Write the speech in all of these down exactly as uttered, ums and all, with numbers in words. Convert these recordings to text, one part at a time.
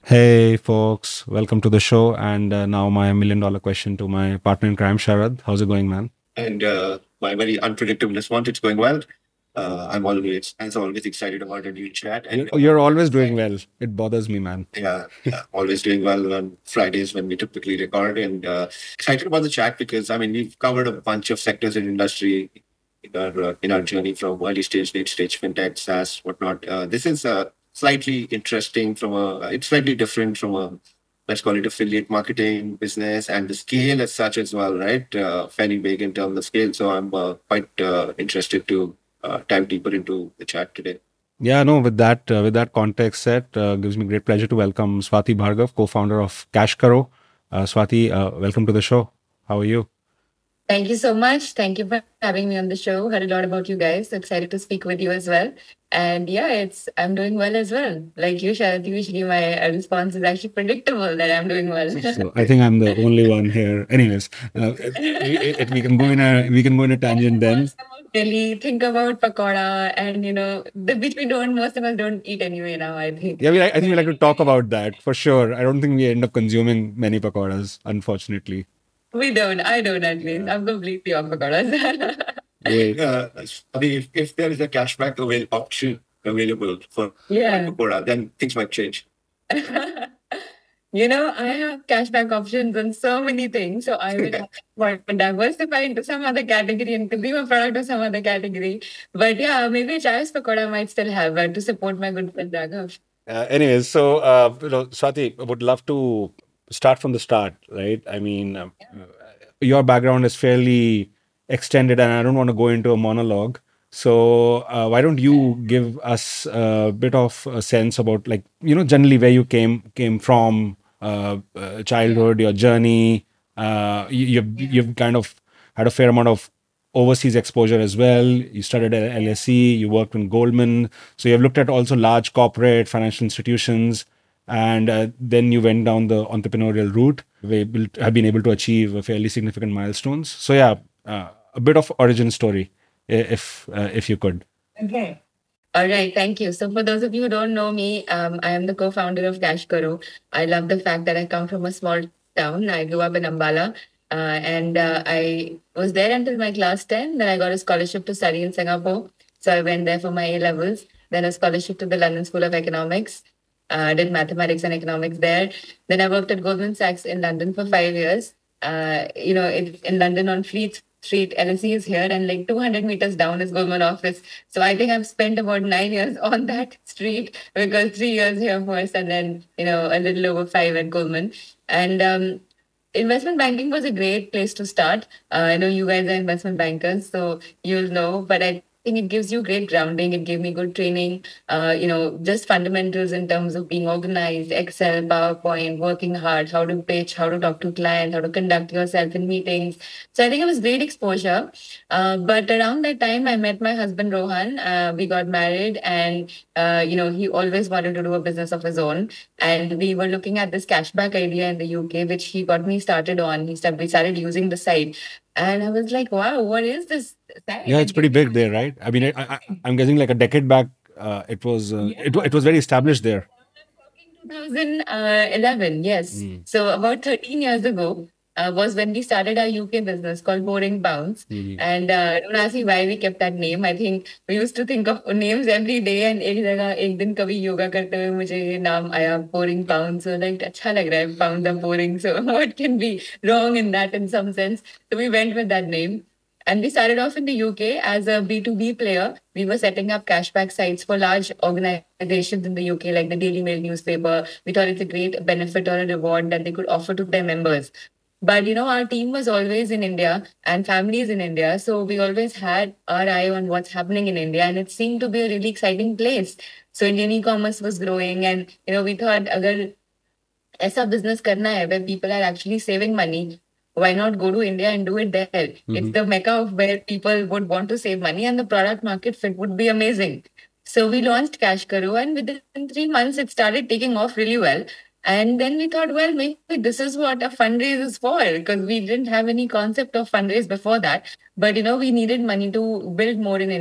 Hey, folks, welcome to the show. And uh, now, my million dollar question to my partner in crime, Sharad. How's it going, man? And uh, my very unpredictable response, it's going well. Uh, I'm always, as always, excited about a new chat. And You're, you're always doing well. It bothers me, man. yeah, yeah, always doing well on Fridays when we typically record. And uh, excited about the chat because, I mean, we've covered a bunch of sectors in industry in our, uh, in our journey from early stage, late stage, fintech, SaaS, whatnot. Uh, this is uh, slightly interesting from a, it's slightly different from a, let's call it affiliate marketing business and the scale as such as well, right? Uh, fairly big in terms of scale. So I'm uh, quite uh, interested to uh, dive deeper into the chat today. Yeah, no, with that uh, with that context set, uh, gives me great pleasure to welcome Swati Bhargav, co-founder of Cash Karo. Uh, Swati, uh, welcome to the show. How are you? Thank you so much. Thank you for having me on the show. Heard a lot about you guys. So excited to speak with you as well. And yeah, it's I'm doing well as well. Like you, Sharath, usually my uh, response is actually predictable that I'm doing well. So I think I'm the only one here. Anyways, uh, it, it, it- we can go in a we can go in a tangent then. Really think about pakoda and you know the which we don't most of us don't eat anyway now. I think. Yeah, we, I think we like to talk about that for sure. I don't think we end up consuming many pakoras, unfortunately. We don't. I don't at least. I'm completely off pakodas. Wait. Uh, I mean, if, if there is a cashback avail- option available for Yeah. Pakora, then things might change. You know, I have cashback options on so many things. So I will want to diversify into some other category and consumer product or some other category. But yeah, maybe Chay's Pakoda might still have uh, to support my good friend Raghav. Uh, anyways, so uh, you know, Swati, I would love to start from the start, right? I mean, um, your background is fairly extended, and I don't want to go into a monologue. So uh, why don't you give us a bit of a sense about, like, you know, generally where you came came from, uh, uh, childhood, your journey. Uh, you, you've you've kind of had a fair amount of overseas exposure as well. You studied at L S E, you worked in Goldman, so you've looked at also large corporate financial institutions, and uh, then you went down the entrepreneurial route. We able to- have been able to achieve a fairly significant milestones. So yeah, uh, a bit of origin story, i- if uh, if you could. Okay. All right, thank you. So, for those of you who don't know me, um, I am the co-founder of Cash Karo. I love the fact that I come from a small town. I grew up in Ambala, uh, and uh, I was there until my class ten. Then I got a scholarship to study in Singapore. So I went there for my A levels. Then a scholarship to the London School of Economics. Uh, did mathematics and economics there. Then I worked at Goldman Sachs in London for five years. Uh, you know, in, in London on Fleet Street, L S E is here, and like two hundred meters down is Goldman office. So I think I've spent about nine years on that street because three years here first, and then you know a little over five at Goldman. And um, investment banking was a great place to start. Uh, I know you guys are investment bankers, so you'll know, but I think it gives you great grounding. It gave me good training, uh, you know, just fundamentals in terms of being organized, Excel, PowerPoint, working hard, how to pitch, how to talk to clients, how to conduct yourself in meetings. So I think it was great exposure. Uh, but around that time, I met my husband Rohan. Uh, we got married, and uh, you know, he always wanted to do a business of his own. And we were looking at this cashback idea in the U K, which he got me started on. He started, we started using the site, and I was like, "Wow, what is this site?" Yeah, it's And pretty big there, right? I mean, I, I, I'm guessing like a decade back, uh, it was uh, it, wa- it was very established there. twenty eleven, yes. Mm. So about thirteen years ago uh, was when we started our U K business called Boring Bounce. Mhm. And uh, don't ask me why we kept that name. I think we used to think of names every day, and एक जगह एक दिन कभी योगा करते हुए मुझे ये नाम आया Boring Bounce. So like अच्छा लग रहा है pound the boring. So what can be wrong in that in some sense? So we went with that name. And we started off in the U K as a B two B player. We were setting up cashback sites for large organizations in the U K, like the Daily Mail newspaper. We thought it's a great benefit or a reward that they could offer to their members. But you know, our team was always in India and families in India. So we always had our eye on what's happening in India. And it seemed to be a really exciting place. So Indian e-commerce was growing. And you know, we thought agar ऐसा business करना है where people are actually saving money, why not go to India and do it there? Mm-hmm. It's the mecca of where people would want to save money, and the product market fit would be amazing. So we launched Cash Karo, and within three months, it started taking off really well. And then we thought, well, maybe this is what a fundraise is for, because we didn't have any concept of fundraise before that. But you know, we needed money to build more in India.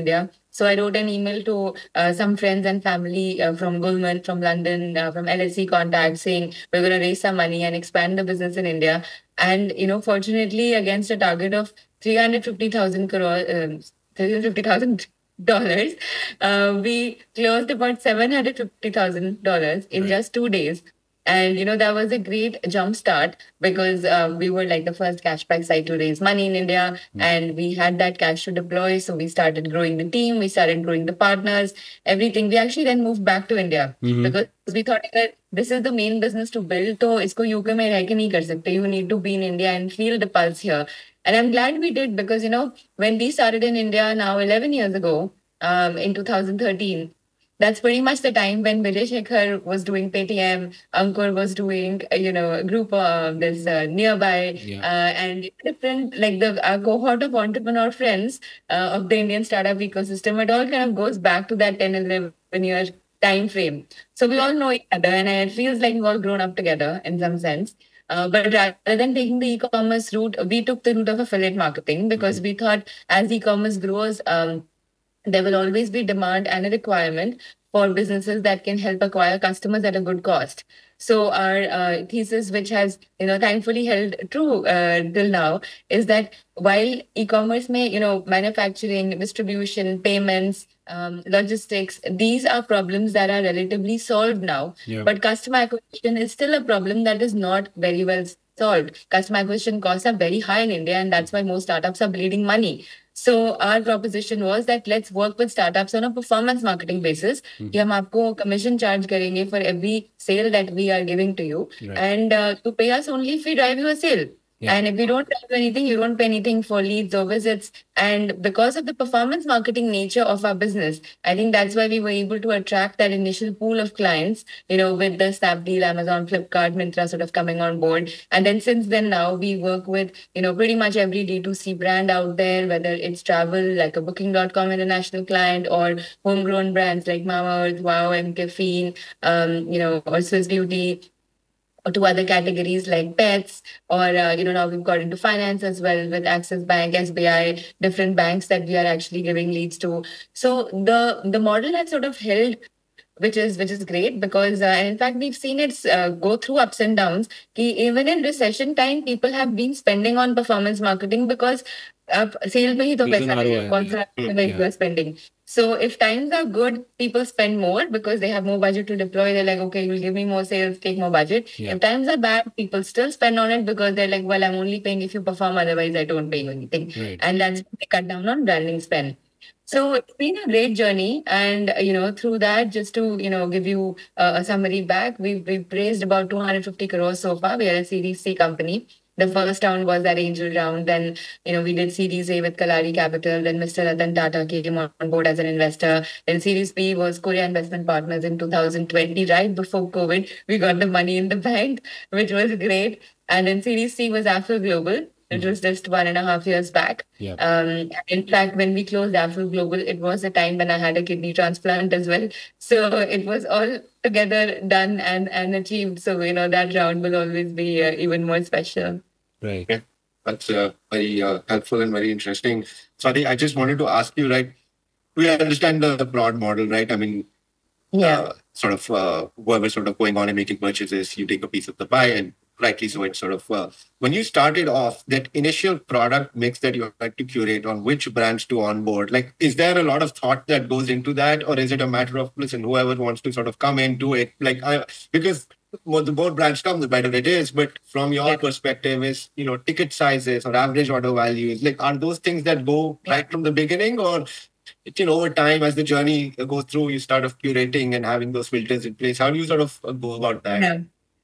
So I wrote an email to uh, some friends and family uh, from Goldman, from London, uh, from L S E Contact, saying we're going to raise some money and expand the business in India. And you know, fortunately, against a target of three hundred fifty thousand crore, um, three hundred fifty thousand dollars, uh, we closed about seven hundred fifty thousand dollars in Right. just two days. And you know that was a great jump start because uh, we were like the first cashback site to raise money in India, and we had that cash to deploy. So we started growing the team, we started growing the partners, everything. We actually then moved back to India Mhm. because we thought that this is the main business to build. So isko U K mein reh ke nahi kar sakte. You need to be in India and feel the pulse here. And I'm glad we did because you know when we started in India now eleven years ago, um, in two thousand thirteen. That's pretty much the time when Vijay Shekhar was doing Paytm, Ankur was doing, uh, you know, a group of this uh, nearby, Yeah. uh, and different, like the uh, cohort of entrepreneur friends uh, of the Indian startup ecosystem. It all kind of goes back to that ten, eleven year time frame. So we all know each other, and it feels like we've all grown up together in some sense. Uh, but rather than taking the e-commerce route, we took the route of affiliate marketing because we thought as e-commerce grows, um, there will always be demand and a requirement for businesses that can help acquire customers at a good cost. So our uh, thesis, which has you know thankfully held true uh, till now, is that while e-commerce may you know manufacturing, distribution, payments, um, logistics, these are problems that are relatively solved now. Yeah. But customer acquisition is still a problem that is not very well solved. Customer acquisition costs are very high in India, and that's why most startups are bleeding money. So our proposition was that let's work with startups on a performance marketing basis. कि हम आपको commission charge करेंगे for every sale that we are giving to you, Right. and uh, to pay us only if we drive you a sale. Yeah. And if we don't drive anything, you don't pay anything for leads or visits. And because of the performance marketing nature of our business, I think that's why we were able to attract that initial pool of clients, you know, with the Snapdeal, Amazon, Flipkart, Myntra sort of coming on board. And then since then now we work with, you know, pretty much every D two C brand out there, whether it's travel like a booking dot com international client or homegrown brands like Mamaearth, Wow, M K Feen, um, you know, or Swiss Beauty, or to other categories like pets, or uh, you know now we've got into finance as well with Axis Bank, S B I, different banks that we are actually giving leads to. So the the model has sort of held, which is which is great because uh, and in fact we've seen it uh, go through ups and downs. Ki even in recession time, people have been spending on performance marketing because uh, sales में ही तो There's an पैसा R O I, लगेगा, कौन सा में yeah. you are spending. So if times are good, people spend more because they have more budget to deploy. They're like, okay, you'll give me more sales, take more budget. Yeah. If times are bad, people still spend on it because they're like, well, I'm only paying if you perform, otherwise I don't pay you anything. Right. And that's they cut down on branding spend. So it's been a great journey, and you know, through that, just to you know, give you uh, a summary back, we've we've raised about two hundred fifty crores so far. We are a Series C company. The first round was that angel round. Then you know, we did Series A with Kalari Capital. Then Mister Ratan Tata came on board as an investor. Then Series B was Korea Investment Partners in two thousand twenty, right before COVID. We got the money in the bank, which was great. And then Series C was Afro Global. It was just one and a half years back. Yeah. Um, in fact, when we closed Afro Global, it was a time when I had a kidney transplant as well. So it was all together done and, and achieved. So, you know, that round will always be uh, even more special. Right. Yeah, that's uh, very uh, helpful and very interesting. Sorry, I just wanted to ask you, right? We understand the, the broad model, right? I mean, Yeah. uh, sort of uh, whoever sort of going on and making purchases, you take a piece of the pie, and rightly so, it's sort of uh, when you started off that initial product mix that you had to curate on which brands to onboard. Like, is there a lot of thought that goes into that, or is it a matter of listen, whoever wants to sort of come in do it? Like, I, because more, the more brands come, the better it is. But from your Yeah. perspective, is you know ticket sizes or average order values, like are those things that go right from the beginning, or you know, over time as the journey goes through, you start of curating and having those filters in place? How do you sort of uh, go about that? Yeah.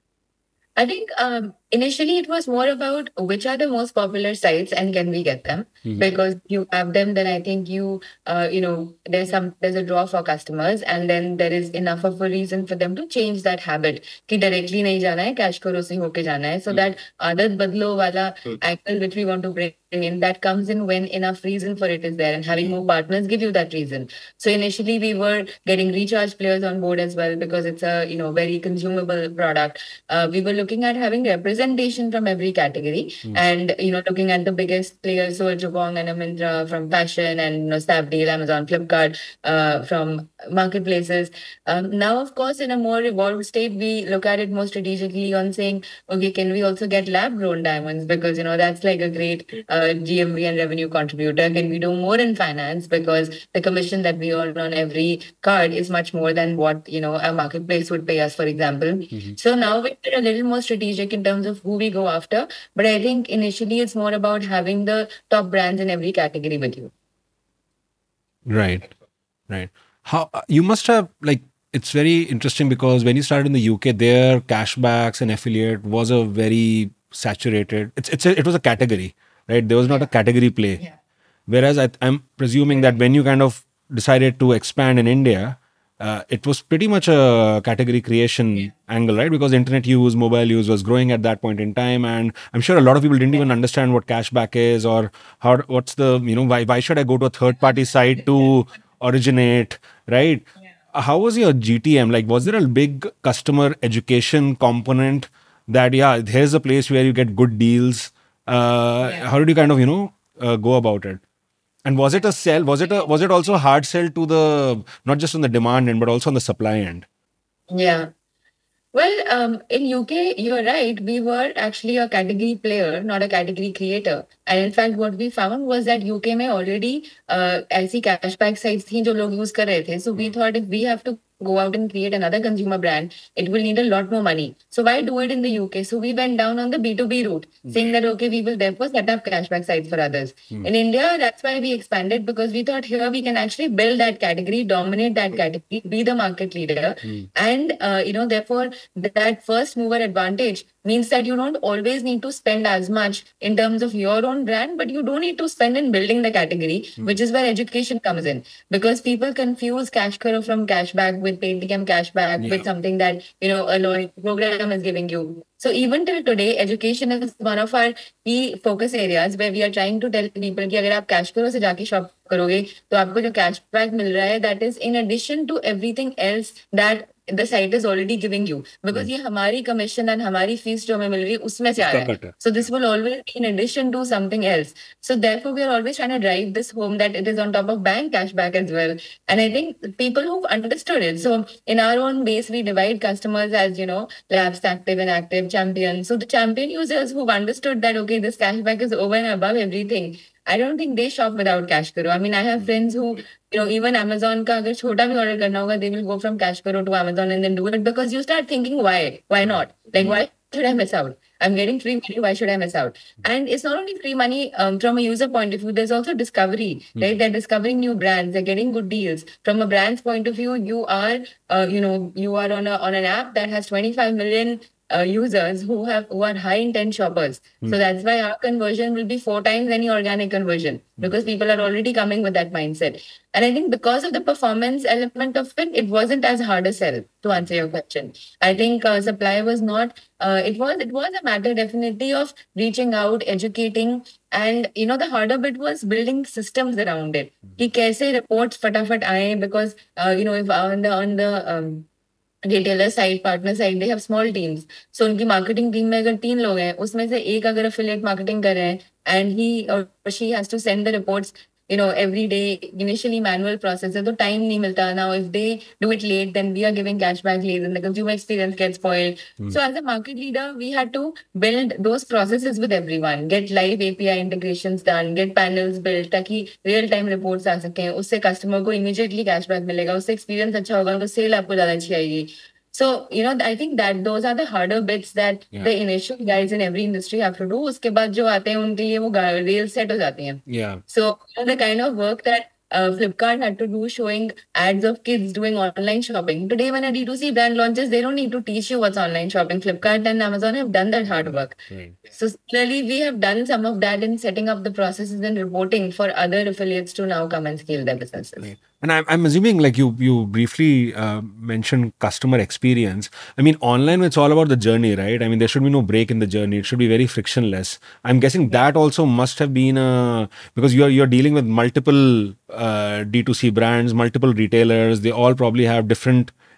I think um, initially it was more about which are the most popular sites and can we get them? Mhm. Because you have them, then I think you, uh, you know, there's some there's a draw for customers, and then there is enough of a reason for them to change that habit. कि directly नहीं जाना है, cash करो से होके जाना है. So that आदत बदलो वाला Hmm. angle which we want to bring in, that comes in when enough reason for it is there, and having more partners give you that reason. So initially we were getting recharge players on board as well because it's a you know very consumable product. Uh, we were looking at having representatives representation from every category. Mm. And, you know, looking at the biggest players, so Jabong and Amindra from fashion, and, you know, Snapdeal, Amazon, Flipkart, uh, from marketplaces. Um, now, of course, in a more evolved state, we look at it more strategically on saying, okay, can we also get lab grown diamonds? Because, you know, that's like a great uh, G M V and revenue contributor. Can we do more in finance? Because the commission that we earn on every card is much more than what, you know, a marketplace would pay us, for example. Mm-hmm. So now we're a little more strategic in terms of who we go after. But I think initially it's more about having the top brands in every category with you. Right, right. How you must have like it's very interesting because when you started in the U K, their cashbacks and affiliate was a very saturated. It's it's a, it was a category, right? There was not a category play. Yeah. Whereas I, I'm presuming that when you kind of decided to expand in India, uh, it was pretty much a category creation angle, right? Because internet use, mobile use was growing at that point in time, and I'm sure a lot of people didn't even understand what cashback is or how what's the you know why why should I go to a third party site to originate, right? How was your G T M? Like, was there a big customer education component that yeah, here's a place where you get good deals? Uh, Yeah. How did you kind of you know uh, go about it? And was it a sell? Was it a was it also a hard sell to the not just on the demand end but also on the supply end? Yeah. Well, um, in U K, you're right. We were actually a category player, not a category creator. And in fact, what we found was that U K में already uh, ऐसी cashback sites थी जो लोग use कर रहे थे. So we thought if we have to go out and create another consumer brand, it will need a lot more money. So why do it in the U K? So we went down on the B two B route, saying that, okay, we will therefore set up cashback sites for others. In India, that's why we expanded, because we thought here we can actually build that category, dominate that category, be the market leader. And, uh, you know, therefore, that first mover advantage means that you don't always need to spend as much in terms of your own brand, but you don't need to spend in building the category, which is where education comes in. Because people confuse Cash Karo from cashback with Paytm cashback Yeah. with something that, you know, a loyalty program is giving you. So even till today, education is one of our key focus areas where we are trying to tell people कि अगर आप Cash Karo से जाके shop करोगे तो आपको जो cashback मिल रहा है, that is in addition to everything else that the site is already giving you, because ये हमारी commission and हमारी fees जो हमें मिल रही है उसमें से आ रहा है. So this will always be in addition to something else. So therefore we are always trying to drive this home that it is on top of bank cashback as well. And I think people who've understood it. So in our own base, we divide customers as, you know, lapsed, active, and active, champion. So the champion users who've understood that, okay, this cashback is over and above everything, I don't think they shop without Cash Karo. I mean, I have friends who, you know, even Amazon का अगर छोटा भी order करना होगा, they will go from Cash Karo to Amazon and then do it, because you start thinking, why? Why not? Like, why should I miss out? I'm getting free money. Why should I miss out? And it's not only free money um, from a user point of view. There's also discovery, right? They're discovering new brands. They're getting good deals. From a brand's point of view, you are, uh, you know, you are on a on an app that has twenty-five million uh, users who have who are high intent shoppers. So that's why our conversion will be four times any organic conversion, because people are already coming with that mindset. And I think because of the performance element of it, it wasn't as hard a sell, to answer your question. I think uh, supply was not. Uh, it was it was a matter definitely of reaching out, educating, and you know the harder bit was building systems around it. कि कैसे reports फटाफट आए, because uh, you know if on the on the um, retailer side, partner side, they have small teams. So उनकी marketing team में अगर तीन लोग हैं, उसमें से एक अगर affiliate marketing कर रहे हैं, and he or she has to send the reports, you know, every day, initially manual process है, तो time नहीं मिलता. Now if they do it late, then we are giving cashback leads and the consumer experience gets spoiled. So as a market leader, we had to build those processes with everyone, get live A P I integrations done, get panels built ताकि real time reports आ सकें, उससे customer को immediately cashback मिलेगा, उससे experience अच्छा होगा, तो sale आपको ज़्यादा अच्छी आएगी. So, you know, I think that those are the harder bits that Yeah. the initial guys in every industry have to do. उसके बाद जो आते हैं उनके लिए वो real set हो जाती हैं. Yeah. So the kind of work that uh, Flipkart had to do, showing ads of kids doing online shopping. Today, when a D two C brand launches, they don't need to teach you what's online shopping. Flipkart and Amazon have done that hard work. Right. So clearly, we have done some of that in setting up the processes and reporting for other affiliates to now come and scale their businesses. Right. And I'm, I'm assuming like you you briefly uh, mentioned customer experience. I mean, online it's all about the journey, right? I mean, there should be no break in the journey. It should be very frictionless. I'm guessing that also must have been a, because you're you're dealing with multiple uh, D two C brands, multiple retailers. They all probably have different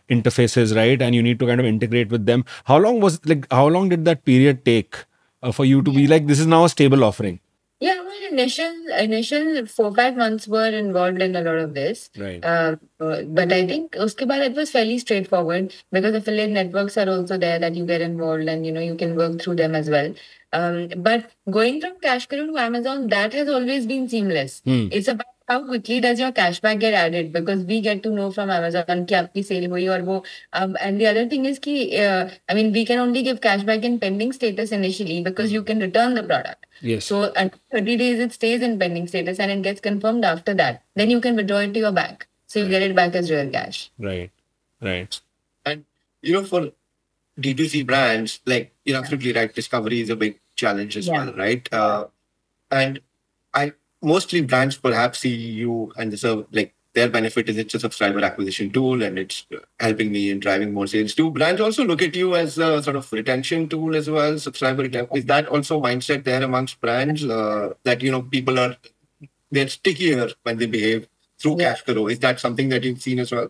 interfaces, right? And you need to kind of integrate with them. How long was like how long did that period take uh, for you to be like, this is now a stable offering? Yeah, well, initial initial four five months were involved in a lot of this. Right. Uh, uh, but I think uske baad it was fairly straightforward because affiliate networks are also there that you get involved and you know you can work through them as well. Um, but going from Cashkaro to Amazon, that has always been seamless. Hmm. It's about how quickly does your cashback get added because we get to know from Amazon कि आपकी sale हुई और वो um, and the other thing is कि uh, I mean we can only give cashback in pending status initially because you can return the product. Yes. So at thirty days it stays in pending status and it gets confirmed after that. Then you can withdraw it to your bank. So you get it back as real cash. Right. Right. And you know, for D two C brands, like you're absolutely right, discovery is a big challenge as Yeah. well, right? Uh, and I mostly brands perhaps see you and the serve like their benefit is it's a subscriber acquisition tool and it's helping me in driving more sales too. Brands also look at you as a sort of retention tool as well, subscriber retention. Is that also mindset there amongst brands uh, that you know people are they're stickier when they behave through Yeah. Cashkaro? Is that something that you've seen as well?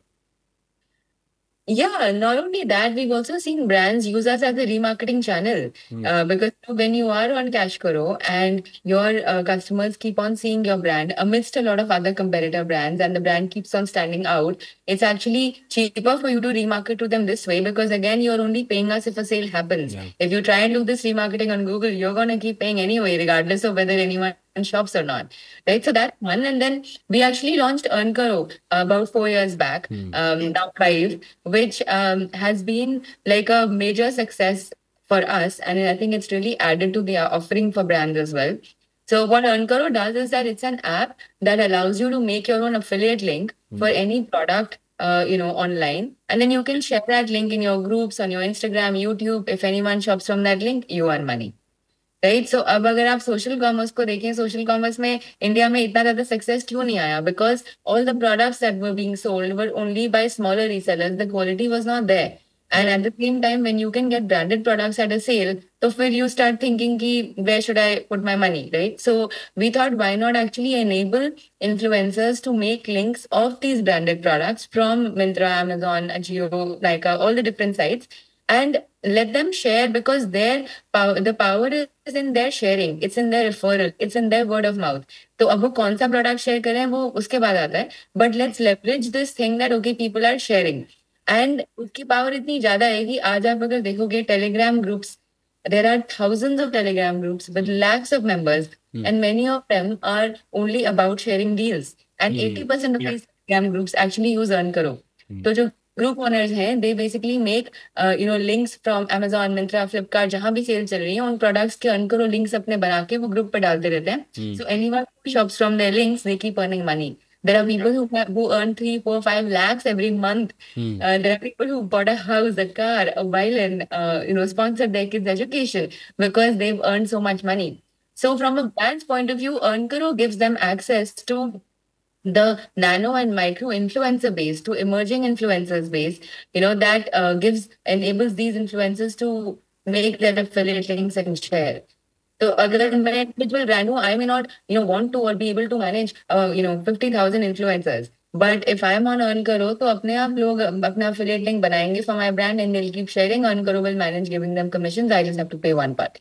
Yeah, not only that, we've also seen brands use us as a remarketing channel uh, because when you are on Cashkaro and your uh, customers keep on seeing your brand amidst a lot of other competitor brands and the brand keeps on standing out, it's actually cheaper for you to remarket to them this way because again, you're only paying us if a sale happens. Yeah. If you try and do this remarketing on Google, you're going to keep paying anyway, regardless of whether anyone shops or not, right? So that's one. And then we actually launched Earn Karo about four years back, um, now five, which um, has been like a major success for us. And I think it's really added to the offering for brands as well. So what Earn Karo does is that it's an app that allows you to make your own affiliate link for any product uh, you know, online. And then you can share that link in your groups, on your Instagram, YouTube. If anyone shops from that link, you earn money. Right so अब अगर आप social commerce को देखें social commerce में India में इतना ज्यादा success क्यों नहीं आया because all the products that were being sold were only by smaller resellers the quality was not there and at the same time when you can get branded products at a sale तो फिर you start thinking कि where should I put my money right so we thought why not actually enable influencers to make links of these branded products from Myntra Amazon, Ajio, Nykaa, all the different sites and let them share because their power, the power is in their sharing, it's in their referral, it's in their word of mouth. तो अब वो कौन सा product share करें वो उसके बाद आता है but let's leverage this thing that okay people are sharing and उसकी पावर इतनी ज्यादा है कि आज आप अगर देखोगे Telegram groups there are thousands of telegram groups with lakhs of members and many of them are only about sharing deals and eighty percent of Yeah. these telegram groups actually use earn karo तो जो group owners हैं they basically make you know links from Amazon, Myntra, Flipkart जहां भी cell चल रही है उन products के अर्न करो लिंक्स अपने बना के वो ग्रुप पे डालते रहते हैं so anyone who shops from there links they keep earning money. There are people who have, who earn three, four, five lakhs every month. Uh, there are people who bought a house, a car, a violin, uh, you know, sponsored their kids' education because they've earned so much money. So from a brand's point of view, Earn Karo gives them access to the nano and micro influencer base, to emerging influencers base, you know, that uh, gives, enables these influencers to make their affiliate links and share. So अगर मैं individual brand हूँ, I may not, you know, want to or be able to manage, uh, you know, fifty thousand influencers. But if I am on Earn Karo, तो अपने आप लोग अपना affiliate link बनाएंगे for my brand and they'll keep sharing. Earn Karo will manage giving them commissions. I just have to pay one part.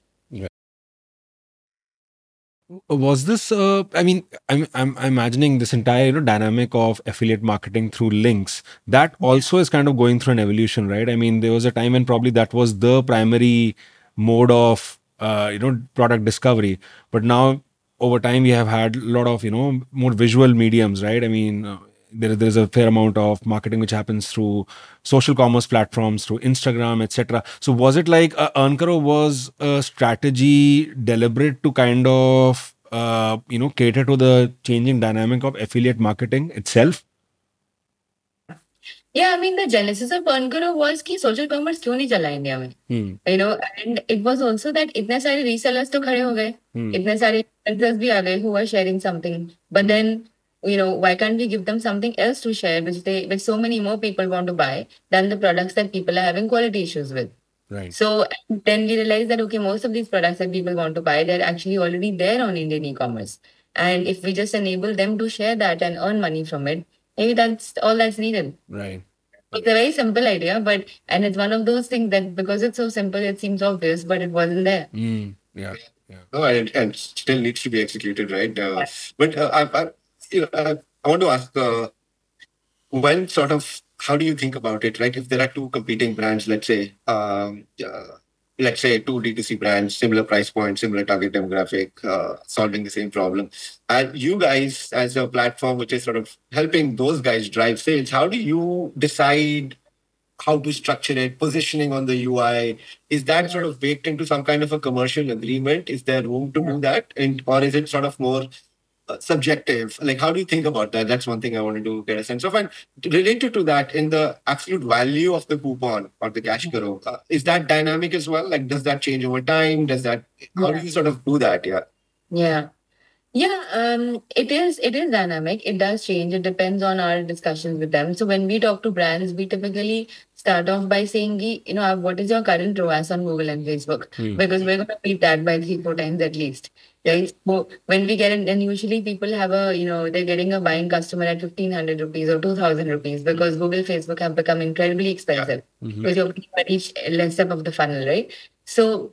Was this uh, I mean I'm, I'm I'm imagining this entire you know dynamic of affiliate marketing through links that also is kind of going through an evolution, right? I mean there was a time when probably that was the primary mode of uh, you know product discovery, but now over time we have had a lot of you know more visual mediums, right? I mean uh, there there's a fair amount of marketing which happens through social commerce platforms, through Instagram, et cetera. So was it like uh, Earn Karo was a strategy deliberate to kind of uh, you know cater to the changing dynamic of affiliate marketing itself? Yeah, I mean the genesis of Earn Karo was कि social commerce क्यों नहीं चला India में, Hmm. you know, and it was also that इतने सारे resellers तो खड़े हो गए, Hmm. इतने सारे influencers भी आ गए who are sharing something, but then you know why can't we give them something else to share which they which so many more people want to buy than the products that people are having quality issues with. Right. So then we realized that okay, most of these products that people want to buy, they're actually already there on Indian e-commerce, and if we just enable them to share that and earn money from it, maybe that's all that's needed. Right. It's a very simple idea, but and it's one of those things that because it's so simple, it seems obvious, but it wasn't there. Mm, yeah. Yeah. No, and, and still needs to be executed, right? Uh, but uh, I, I, you know, uh, I want to ask, uh, when sort of, how do you think about it, right? If there are two competing brands, let's say, um, uh, let's say two D two C brands, similar price point, similar target demographic, uh, solving the same problem, and you guys as a platform which is sort of helping those guys drive sales, how do you decide how to structure it, positioning on the U I? Is that sort of baked into some kind of a commercial agreement? Is there room to do that? And or is it sort of more uh, subjective? Like, how do you think about that? That's one thing I wanted to get a sense of. And related to that, in the absolute value of the coupon or the cash karo, uh, is that dynamic as well? Like, does that change over time? Does that, how do you sort of do that? Yeah. Yeah. Yeah, um, it is it is dynamic. It does change. It depends on our discussions with them. So when we talk to brands, we typically start off by saying, "Ki, you know, uh, what is your current R O A S on Google and Facebook?" Hmm. Because we're going to beat that by three, four times at least. Right? So when we get in, and usually people have a, you know, they're getting a buying customer at fifteen hundred rupees or two thousand rupees because Google, Facebook have become incredibly expensive Mhm. because you're paying at each less step of the funnel, right? So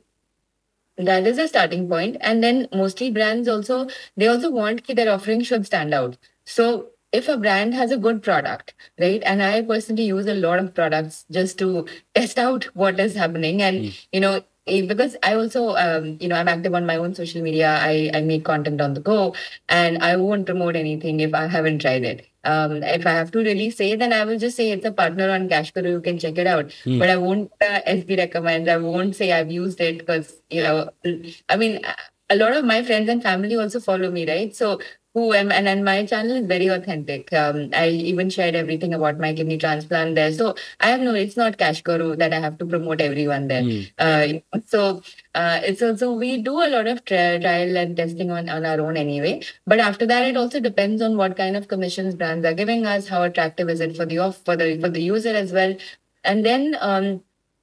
that is a starting point. And then mostly brands also, they also want that their offering should stand out. So if a brand has a good product, right? And I personally use a lot of products just to test out what is happening. And, Mm. you know, eh, because I also, um, you know, I'm active on my own social media. I, I make content on the go and I won't promote anything if I haven't tried it. Um, if I have to really say, then I will just say it's a partner on Cashkaro. You can check it out. Hmm. But I won't uh, S B recommend. I won't say I've used it because, you know, I mean, a lot of my friends and family also follow me, right? So who am and, and my channel is very authentic. Um, I even shared everything about my kidney transplant there. So I have no, it's not Cash Guru that I have to promote everyone there. Hmm. Uh, so uh, it's also, we do a lot of tri- trial and testing on, on our own anyway. But after that, it also depends on what kind of commissions brands are giving us, how attractive is it for the off for the for the user as well. And then um,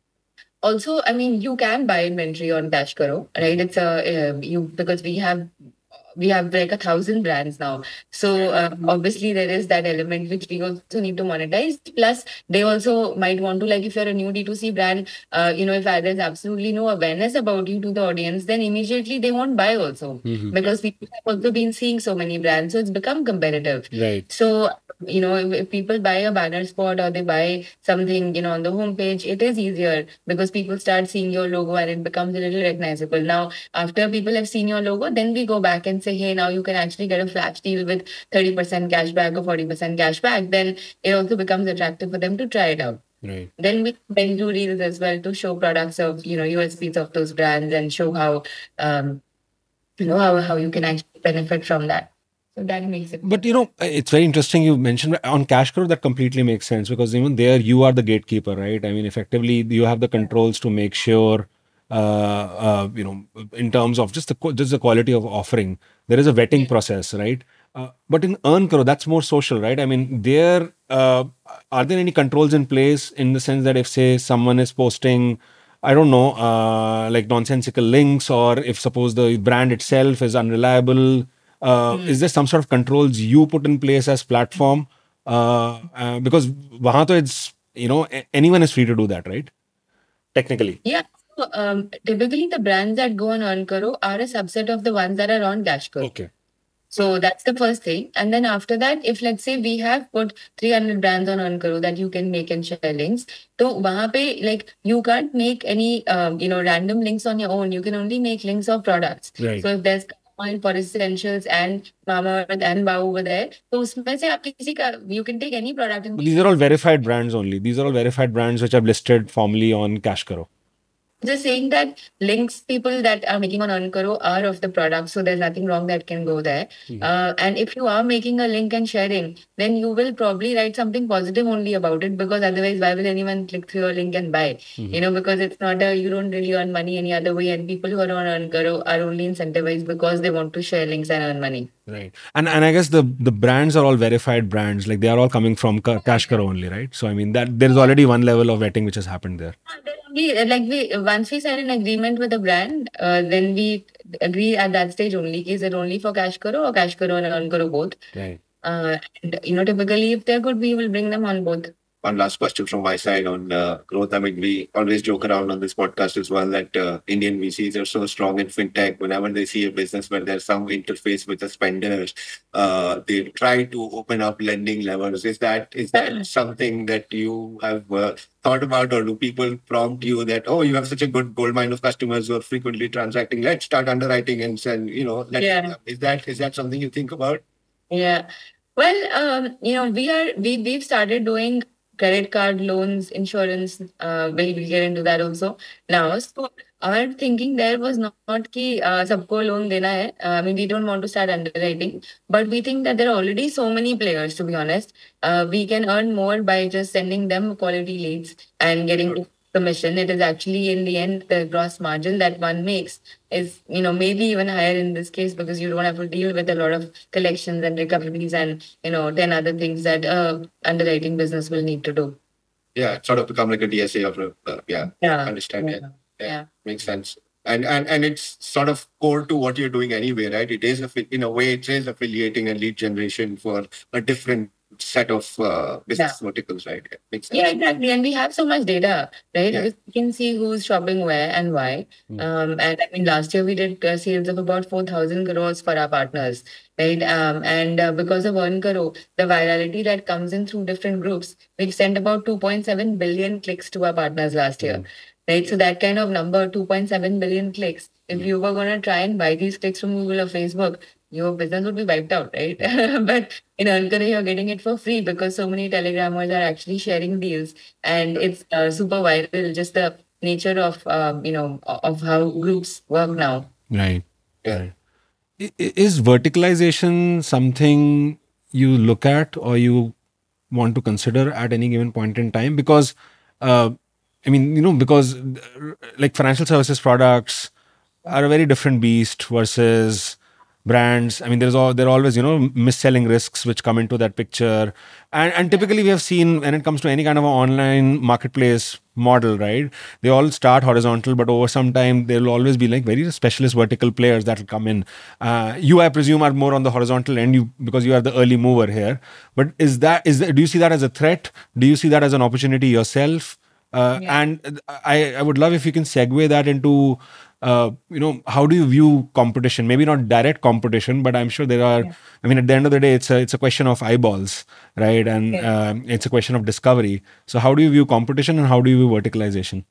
also, I mean, you can buy inventory on Dash Karo, right? It's a uh, you because we have we have like a thousand brands now. So uh, obviously there is that element which we also need to monetize. Plus, they also might want to, like, if you're a new D two C brand, uh, you know, if there's absolutely no awareness about you to the audience, then immediately they won't buy also Mhm. because people have also been seeing so many brands, so it's become competitive. Right. So you know, if, if people buy a banner spot or they buy something, you know, on the homepage, it is easier because people start seeing your logo and it becomes a little recognizable. Now, after people have seen your logo, then we go back and say, hey, now you can actually get a flash deal with thirty percent cashback or forty percent cashback. Then it also becomes attractive for them to try it out. Right. Then we then do reels as well to show products of, you know, U S Ps of those brands and show how, um, you know, how, how you can actually benefit from that. So that makes it. But you know, it's very interesting you mentioned on Cash Crow, that completely makes sense because even there you are the gatekeeper, right? I mean, effectively you have the controls to make sure, uh, uh, you know, in terms of just the qu- just the quality of offering, there is a vetting process, right? Uh, but in Earn Crow, that's more social, right? I mean, there uh, are there any controls in place in the sense that if say someone is posting, I don't know, uh, like nonsensical links, or if suppose the brand itself is unreliable, uh, is there some sort of controls you put in place as platform? Uh, uh, because wahan to it's, you know, a- anyone is free to do that, right? Technically. Yeah. So, um, typically, the brands that go on Earnkaro are a subset of the ones that are on Dashkaro. Okay. So that's the first thing. And then after that, if let's say we have put three hundred brands on Earnkaro that you can make and share links, so wahan pe, like, you can't make any um, you know, random links on your own. You can only make links of products. Right. So if there's Oil for Essentials and Mama Earth and Wow over there, so usme se aap kisi ka, you can take any product and But these are all verified brands only. These are all verified brands which I've listed formally on Cash Karo. just saying that links people that are making on Earnkaro are of the product, so there's nothing wrong that can go there. Mhm. Uh, and if you are making a link and sharing, then you will probably write something positive only about it because otherwise, why will anyone click through your link and buy? Mhm. You know, because it's not a, you don't really earn money any other way, and people who are on Earnkaro are only incentivized because they want to share links and earn money. Right. And and I guess the the brands are all verified brands. Like they are all coming from Ka- Cash Karo only, right? So I mean that there is already one level of vetting which has happened there. We, like we once we sign an agreement with a brand, uh, then we agree at that stage only. Is it only for Cash Karo or Cash Karo and Earn Karo both? Right. Uh, and, you know, typically if they're good, we will bring them on both. one last question from my side on uh, growth. I mean, we always joke around on this podcast as well that uh, Indian V Cs are so strong in fintech. Whenever they see a business where there's some interface with the spenders, uh, they try to open up lending levers. Is that is that something that you have uh, thought about, or do people prompt you that, oh, you have such a good gold mine of customers who are frequently transacting, let's start underwriting and send, you know, let Yeah. is that is that something you think about? Yeah. Well, um, you know, we are we we've started doing credit card loans, insurance. Uh, we'll, we'll get into that also now. So our thinking there was not, not कि uh, सबको loan देना है. Uh, I mean, we don't want to start underwriting, but we think that there are already so many players. To be honest, uh, we can earn more by just sending them quality leads and getting commission. It is actually in the end the gross margin that one makes is, you know, maybe even higher in this case because you don't have to deal with a lot of collections and recoveries and, you know, ten other things that uh, underwriting business will need to do. Yeah, it sort of become like a D S A of a, uh, yeah, Yeah. understand. Yeah. Yeah. Yeah, Yeah. makes sense. And, and and it's sort of core to what you're doing anyway, right? It is affi- in a way, it is affiliating and lead generation for a different set of uh, business verticals, right? Yeah, makes sense. Yeah, exactly. And we have so much data, right? Yeah. We can see who's shopping where and why. Mm. Um, and I mean, last year we did uh, sales of about four thousand crores for our partners, right? Um, and uh, because of Earn Karo, the virality that comes in through different groups, we've sent about two point seven billion clicks to our partners last year, Mm. right? So that kind of number, two point seven billion clicks, if Mm. you were going to try and buy these clicks from Google or Facebook, your business would be wiped out, right? But in Earn Karo, you're getting it for free because so many Telegrammers are actually sharing deals, and it's uh, super viral. Just the nature of um, you know of how groups work now. Right. Yeah. Right. I- i- Is verticalization something you look at or you want to consider at any given point in time? Because, uh, I mean, you know, because uh, like financial services products are a very different beast versus brands. I mean, there's all there are always, you know, mis-selling risks which come into that picture, and and typically we have seen when it comes to any kind of an online marketplace model, right? They all start horizontal, but over some time there will always be like very specialist vertical players that will come in. Uh, you, I presume, are more on the horizontal end, you because you are the early mover here. But is that is that, do you see that as a threat? Do you see that as an opportunity yourself? Uh, Yeah. And I, I would love if you can segue that into, uh, you know, how do you view competition? Maybe not direct competition, but I'm sure there are. Yeah. I mean, at the end of the day, it's a it's a question of eyeballs, right? And Yeah. um, it's a question of discovery. So, how do you view competition, and how do you view verticalization?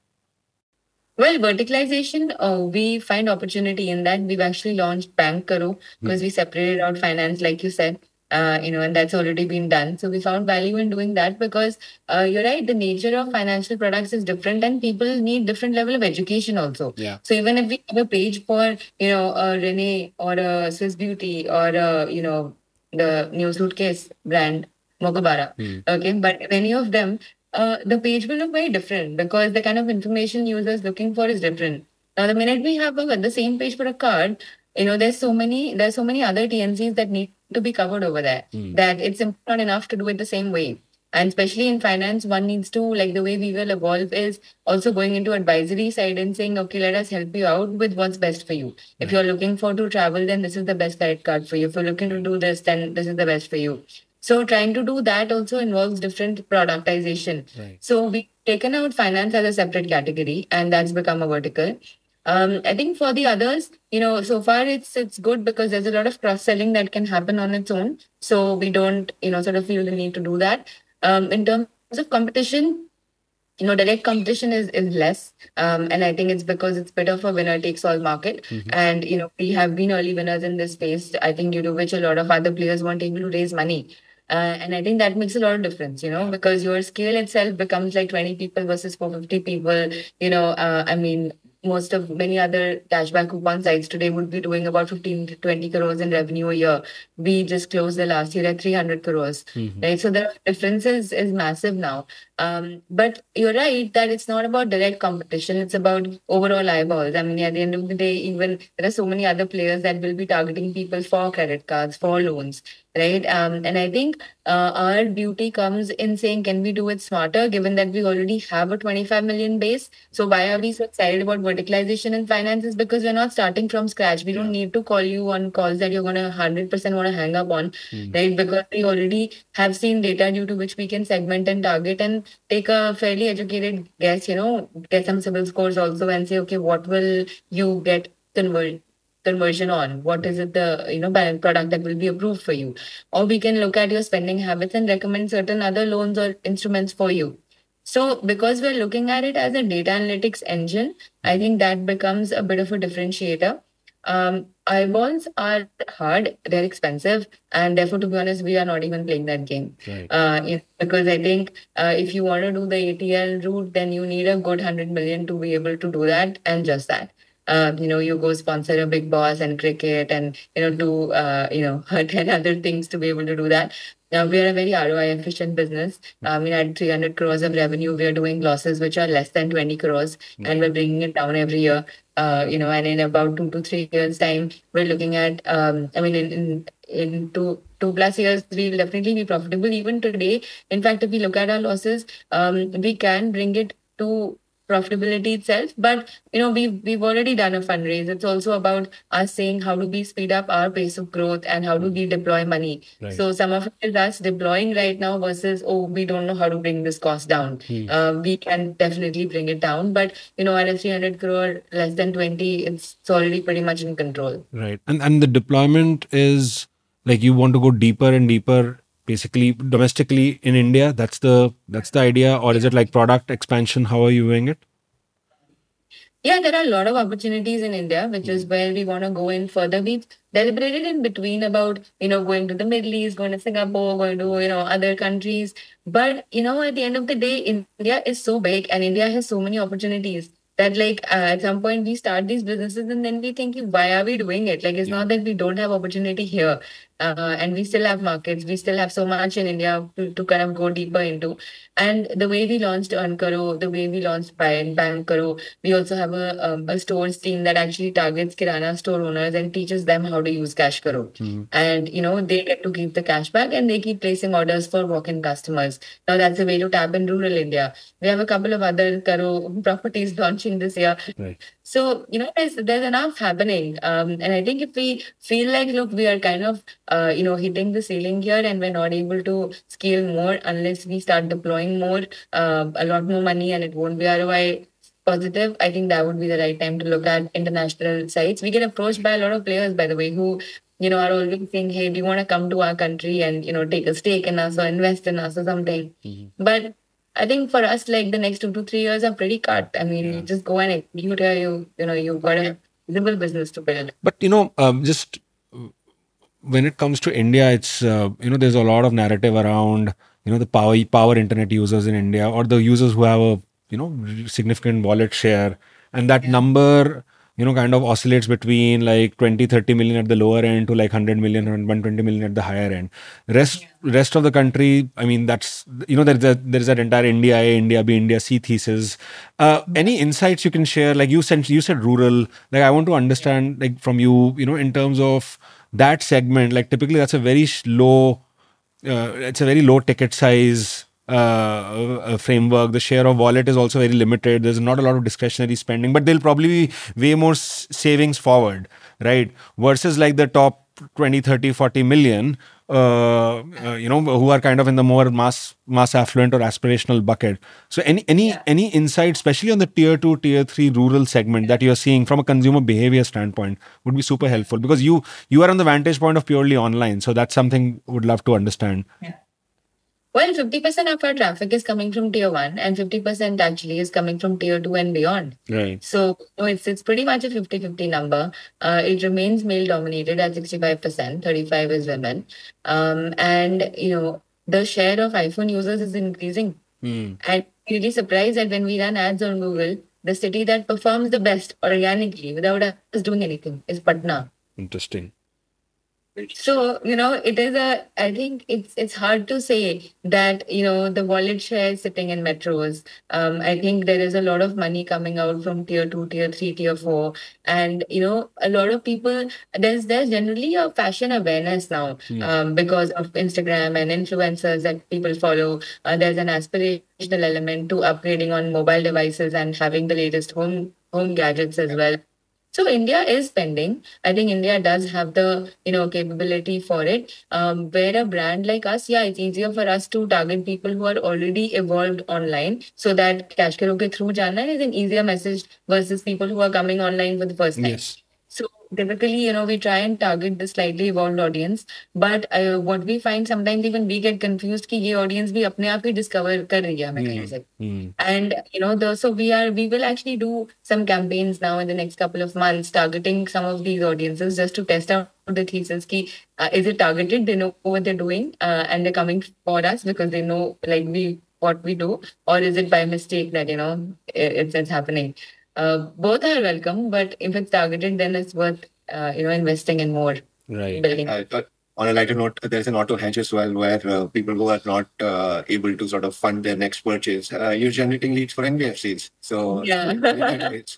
Well, verticalization, uh, we find opportunity in that. We've actually launched Bank Karo because we separated out finance, like you said, uh, you know, and that's already been done. So we found value in doing that because uh, you're right, the nature of financial products is different and people need different level of education also. Yeah. So even if we have a page for, you know, a Rene or a Swiss Beauty or, a, you know, the new suitcase brand, Mokobara, Hmm. okay, but if any of them, uh, the page will look very different because the kind of information users looking for is different. Now, the minute we have a, the same page for a card, you know, there's so many there's so many other T N Cs that need to be covered over there Mm. that it's simply not enough to do it the same way. And especially in finance, one needs to, like the way we will evolve is also going into advisory side and saying, okay, let us help you out with what's best for you. If you're looking for to travel, then this is the best credit card for you. If you're looking to do this, then this is the best for you. So trying to do that also involves different productization. Right. So we've taken out finance as a separate category, and that's become a vertical. Um, I think for the others, you know, so far it's it's good because there's a lot of cross selling that can happen on its own. So we don't, you know, sort of feel the need to do that. Um, in terms of competition, you know, direct competition is, is less. Um, and I think it's because it's a bit of a winner takes all market. And, you know, we have been early winners in this space, I think due to which a lot of other players weren't able to raise money. Uh, and I think that makes a lot of difference, you know, because your scale itself becomes like twenty people versus four hundred fifty people. You know, uh, I mean, most of many other cashback coupon sites today would be doing about fifteen to twenty crores in revenue a year. We just closed the last year at three hundred crores, Mhm. right? So the difference is, is massive now. Um, but you're right that it's not about direct competition. It's about overall eyeballs. I mean, at the end of the day, even there are so many other players that will be targeting people for credit cards, for loans, right? Um, and I think uh, our beauty comes in saying, can we do it smarter, given that we already have a twenty-five million base? So why are we so excited about verticalization in finances? Because we're not starting from scratch. We don't need to call you on calls that you're going to one hundred percent want to hang up on, right? Because we already have seen data due to which we can segment and target and take a fairly educated guess, you know, get some civil scores also and say, okay, what will you get convert conversion on? What is it the you know bank product that will be approved for you? Or we can look at your spending habits and recommend certain other loans or instruments for you. So because we're looking at it as a data analytics engine, I think that becomes a bit of a differentiator. Um, eyeballs are hard, they're expensive, and therefore, to be honest, we are not even playing that game. Right. Uh, if- because I think uh, if you want to do the A T L route, then you need a good one hundred million to be able to do that, and just that. Uh, you know, you go sponsor a big boss and cricket and, you know, do, uh, you know, ten other things to be able to do that. Now, we are a very R O I efficient business. I mean, at three hundred crores of revenue, we are doing losses which are less than twenty crores, and we're bringing it down every year. Uh, you know, and in about two to three years' time, we're looking at, um, I mean, in, in, in two, two plus years, we'll definitely be profitable. Even today, in fact, if we look at our losses, um, we can bring it to profitability itself. But you know, we've we've already done a fundraise. It's also about us saying how do we speed up our pace of growth and how do we deploy money. Right. So some of it is us deploying right now versus oh we don't know how to bring this cost down. Uh, we can definitely bring it down, but you know at a three hundred crore less than twenty, it's, it's already pretty much in control. Right. And and the deployment is like you want to go deeper and deeper basically domestically in India. That's the that's the idea, or is it like product expansion? How are you doing it? Yeah, there are a lot of opportunities in India, which is where we want to go in further. We've deliberated in between about, you know, going to the Middle East, going to Singapore, going to, you know, other countries. But, you know, at the end of the day, India is so big and India has so many opportunities that like uh, at some point we start these businesses and then we think, why are we doing it? Like, it's not that we don't have opportunity here. Uh, and we still have markets. We still have so much in India to, to kind of go deeper into. And the way we launched Earn the way we launched Buy Bank Karo, we also have a, um, a stores team that actually targets Kirana store owners and teaches them how to use Cash Karo. Mhm. And, you know, they get to keep the cash back and they keep placing orders for walk-in customers. Now, that's a way to tap in rural India. We have a couple of other Karo properties launching this year. Right. So, you know, there's, there's enough happening. Um, and I think if we feel like, look, we are kind of, uh, you know, hitting the ceiling here and we're not able to scale more unless we start deploying more, uh, a lot more money and it won't be R O I positive, I think that would be the right time to look at international sites. We get approached by a lot of players, by the way, who, you know, are always saying, hey, do you want to come to our country and, you know, take a stake in us or invest in us or something? But I think for us, like the next two to three years are pretty cut. I mean, you just go and execute here, you, you know, you've got a visible business to build. But you know, um, just when it comes to India, it's uh, you know there's a lot of narrative around you know the power power internet users in India or the users who have a you know significant wallet share, and that number you know kind of oscillates between like twenty, thirty million at the lower end to like one hundred million and one hundred twenty million at the higher end. Rest rest of the country, I mean that's you know there's a there's that entire India A, India B, India C thesis. Uh, any insights you can share? Like you said, you said rural. Like I want to understand like from you, you know, in terms of that segment. Like typically that's a very sh- low. Uh, it's a very low ticket size uh, uh, framework. The share of wallet is also very limited. There's not a lot of discretionary spending, but there'll probably be way more s- savings forward, right? Versus like the top twenty, thirty, forty million, uh, uh, you know, who are kind of in the more mass mass affluent or aspirational bucket. So any any Yeah. any insight, especially on the tier two, tier three rural segment that you're seeing from a consumer behavior standpoint would be super helpful because you you are on the vantage point of purely online. So that's something would love to understand. Well, fifty percent of our traffic is coming from tier one and fifty percent actually is coming from tier two and beyond. Right. So no, it's it's pretty much a fifty-fifty number. Uh, it remains male dominated at sixty-five percent, thirty-five is women. Um, and you know, the share of iPhone users is increasing. Hmm. And really surprised that when we run ads on Google, the city that performs the best organically without us doing anything is Patna. Interesting. So, you know, it is a, I think it's it's hard to say that, you know, the wallet share is sitting in metros. Um, I think there is a lot of money coming out from tier two, tier three, tier four. And, you know, a lot of people, there's there's generally a fashion awareness now Hmm. um, because of Instagram and influencers that people follow. Uh, there's an aspirational element to upgrading on mobile devices and having the latest home home gadgets as well. So India is spending. I think India does have the you know capability for it. Um, where a brand like us, yeah, it's easier for us to target people who are already evolved online, so that Cash Karo ke through jana is an easier message versus people who are coming online for the first time. Yes. So typically, you know, we try and target the slightly evolved audience, but uh, what we find sometimes even we get confused कि ये audience भी अपने आप ही discover कर रही है हमें कहीं से. Hmm. And you know, the, so we are we will actually do some campaigns now in the next couple of months, targeting some of these audiences just to test out the thesis. Ki, uh, is it targeted? They know what they're doing, uh, and they're coming for us because they know like we what we do, or is it by mistake that you know it, it's it's happening? Uh, both are welcome, but if it's targeted, then it's worth uh, you know investing in more Right. building. Uh, but on a lighter note, there's an auto hedge as well, where uh, people who are not uh, able to sort of fund their next purchase, uh, you're generating leads for N B F Cs. So Yeah. it's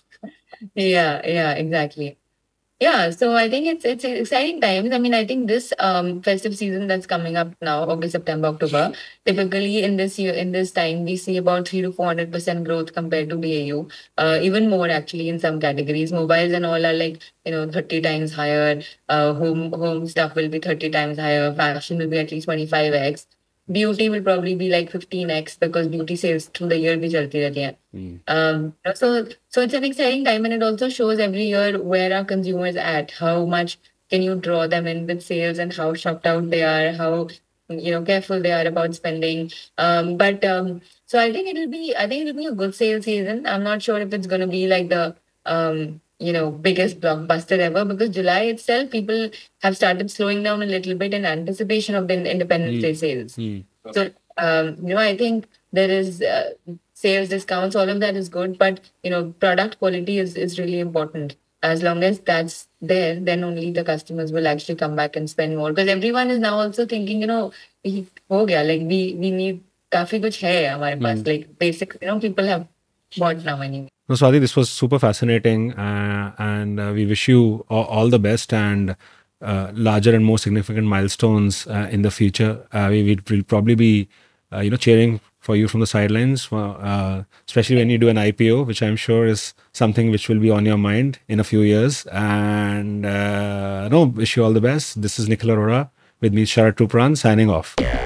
Yeah, yeah, exactly. Yeah, so I think it's it's exciting times. I mean, I think this um festive season that's coming up now, August, September, October, typically in this year, in this time, we see about three to four hundred percent growth compared to B A U. Uh, even more actually in some categories. Mobiles and all are like you know thirty times higher. Uh, home home stuff will be thirty times higher. Fashion will be at least twenty five x. Beauty will probably be like fifteen x because beauty sales through the year भी चलती रहती हैं. Hmm. Um, so, so it's an exciting time, and it also shows every year where are consumers at, how much can you draw them in with sales, and how shopped out they are, how you know careful they are about spending. Um, but um, so I think it'll be, I think it'll be a good sales season. I'm not sure if it's going to be like the um, you know biggest blockbuster ever because July itself, people have started slowing down a little bit in anticipation of the Independence Hmm. Day sales. Hmm. So, um, you know, I think there is uh, sales discounts, all of that is good, but you know, product quality is, is really important. As long as that's there, then only the customers will actually come back and spend more. Because everyone is now also thinking, you know, "Ye ho gaya, like we we need काफी कुछ है हमारे पास, Hmm. like basic, you know, people have bought now anyway. No, Swati, this was super fascinating, uh, and uh, we wish you all, all the best and uh, larger and more significant milestones uh, in the future. Uh, we will we'll probably be, uh, you know, cheering for you from the sidelines, uh, especially when you do an I P O, which I'm sure is something which will be on your mind in a few years. And uh, no, wish you all the best. This is Nikhil Arora with me, Sharat Tupran, signing off.